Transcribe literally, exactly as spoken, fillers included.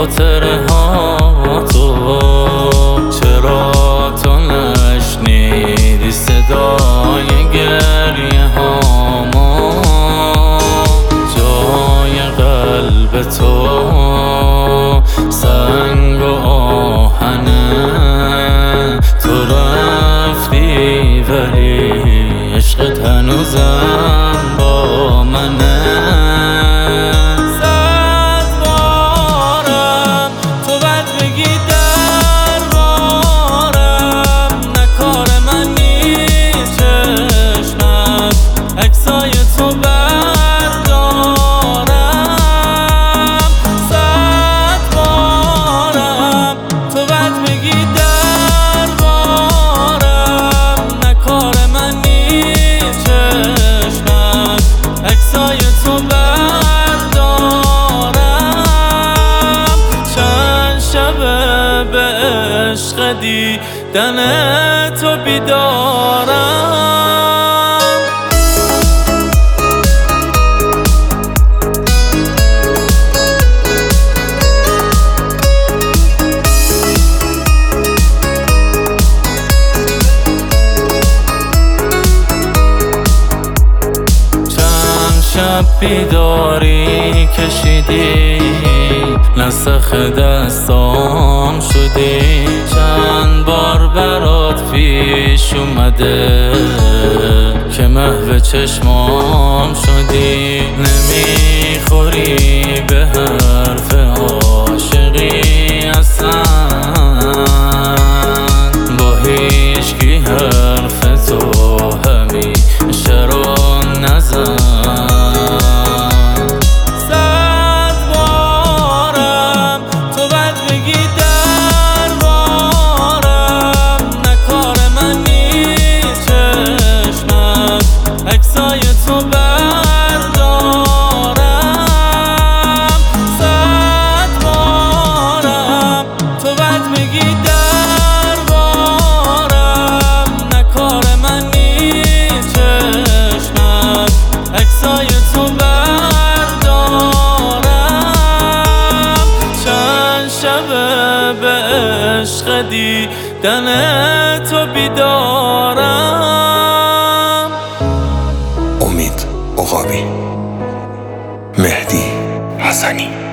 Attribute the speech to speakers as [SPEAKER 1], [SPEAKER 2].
[SPEAKER 1] خاطره ها تو، چرا تو نشنیدی صدای گریه هامو؟ جای قلب تو سنگ و آهنه، تو رفتی ولی عشقت هنوزم با منه. صد بارم تو بد بگی دربارم، نه کار من نیست چشمت عکسای تو بردارم. صد بارم تو بد بگی دربارم، نه کار من نیست چشمت عکسای تو بردارم. چند شبه به عشق دیدن تو بیدارم. شب بیداری کشیدی، نسخ دستام شدی، چند بار برات پیش اومده که محو چشمام شدی. نمیخوری به حرف عاشقی اصلا، با هیچکی حرف تو همیشه رو نزن. عکسای تو بردارم. صد بارم تو بد بگی دربارم، نه کار من نیست چشمت عکسای تو بردارم. چند شبه به عشق دیدن تو بیدارم.
[SPEAKER 2] امید عقابی، مهدی حسنی.